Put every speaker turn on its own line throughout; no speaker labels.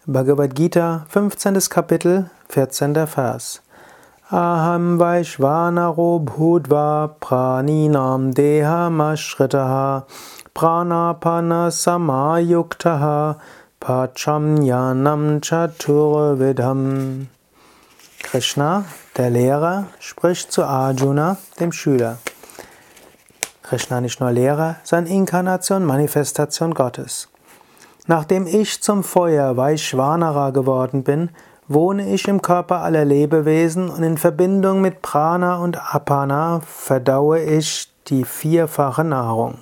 Bhagavad Gita, 15. Kapitel, 14. Vers. Aham Vaishvanaro Bhutva Praninam Dehamashritaha Pranapana Samayuktaha Pachamyanam Chaturvidham. Krishna, der Lehrer, spricht zu Arjuna, dem Schüler. Krishna nicht nur Lehrer, sondern Inkarnation, Manifestation Gottes. Nachdem ich zum Feuer Vaishvanara geworden bin, wohne ich im Körper aller Lebewesen und in Verbindung mit Prana und Apana verdaue ich die vierfache Nahrung.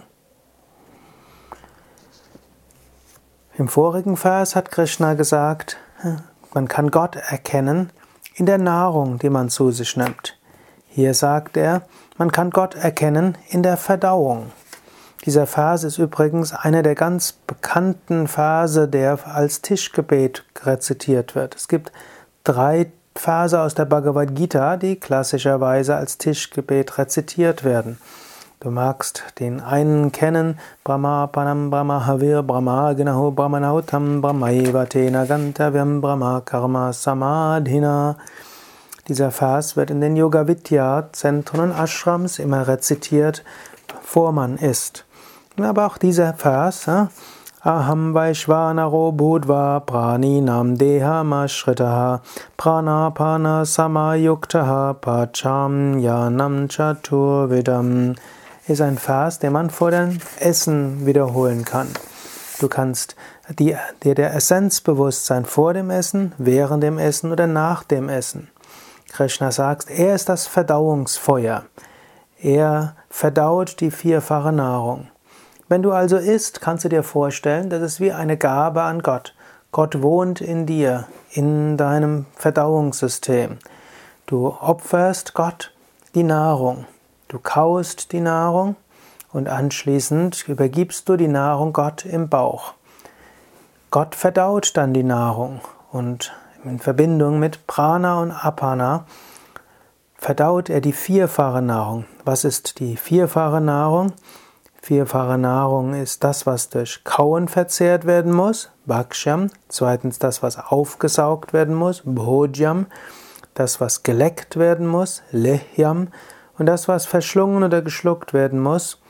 Im vorigen Vers hat Krishna gesagt, man kann Gott erkennen in der Nahrung, die man zu sich nimmt. Hier sagt er, man kann Gott erkennen in der Verdauung. Dieser Vers ist übrigens einer der ganz bekannten Verse, der als Tischgebet rezitiert wird. Es gibt 3 Verse aus der Bhagavad Gita, die klassischerweise als Tischgebet rezitiert werden. Du magst den einen kennen, Brahma Panam Brahma Havir Brahma Gnaho Brahmanautam Brahmaiva Tena Gantavyam Brahma Karma Samadhina. Dieser Vers wird in den Yoga-Vidya-Zentren und Ashrams immer rezitiert, bevor man isst. Aber auch dieser Vers, Aham Vaishvanaro Bhutva Praninam Dehamashritaha Pranapana Samayuktaha Pachamyanam Chaturvidham, ist ein Vers, den man vor dem Essen wiederholen kann. Du kannst dir der Essenz bewusst sein vor dem Essen, während dem Essen oder nach dem Essen. Krishna sagt, er ist das Verdauungsfeuer. Er verdaut die vierfache Nahrung. Wenn du also isst, kannst du dir vorstellen, das ist wie eine Gabe an Gott. Gott wohnt in dir, in deinem Verdauungssystem. Du opferst Gott die Nahrung. Du kaust die Nahrung und anschließend übergibst du die Nahrung Gott im Bauch. Gott verdaut dann die Nahrung und in Verbindung mit Prana und Apana verdaut er die vierfache Nahrung. Was ist die vierfache Nahrung? Vierfache Nahrung ist das, was durch Kauen verzehrt werden muss, Bhakshyam. Zweitens das, was aufgesaugt werden muss, Bhojyam. Das, was geleckt werden muss, Lehyam. Und das, was verschlungen oder geschluckt werden muss,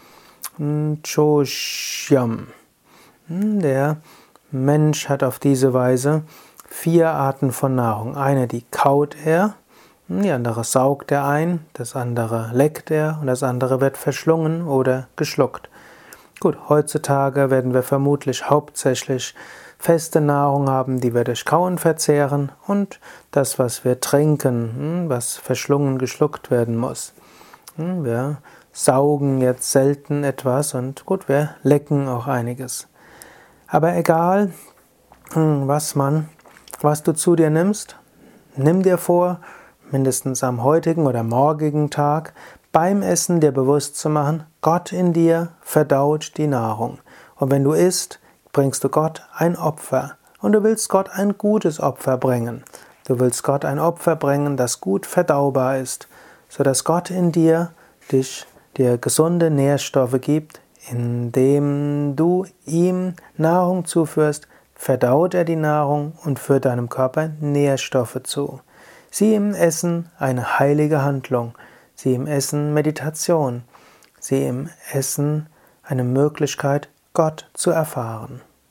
Choshyam. Der Mensch hat auf diese Weise 4 Arten von Nahrung. Eine, die kaut er, die andere saugt er ein, das andere leckt er und das andere wird verschlungen oder geschluckt. Gut, heutzutage werden wir vermutlich hauptsächlich feste Nahrung haben, die wir durch Kauen verzehren und das, was wir trinken, was verschlungen, geschluckt werden muss. Wir saugen jetzt selten etwas und gut, wir lecken auch einiges. Aber egal, was du zu dir nimmst, nimm dir vor, mindestens am heutigen oder morgigen Tag, beim Essen dir bewusst zu machen, Gott in dir verdaut die Nahrung. Und wenn du isst, bringst du Gott ein Opfer. Und du willst Gott ein gutes Opfer bringen. Du willst Gott ein Opfer bringen, das gut verdaubar ist, sodass Gott in dir dir gesunde Nährstoffe gibt, indem du ihm Nahrung zuführst, verdaut er die Nahrung und führt deinem Körper Nährstoffe zu. Sieh im Essen eine heilige Handlung, sieh im Essen Meditation, sieh im Essen eine Möglichkeit, Gott zu erfahren.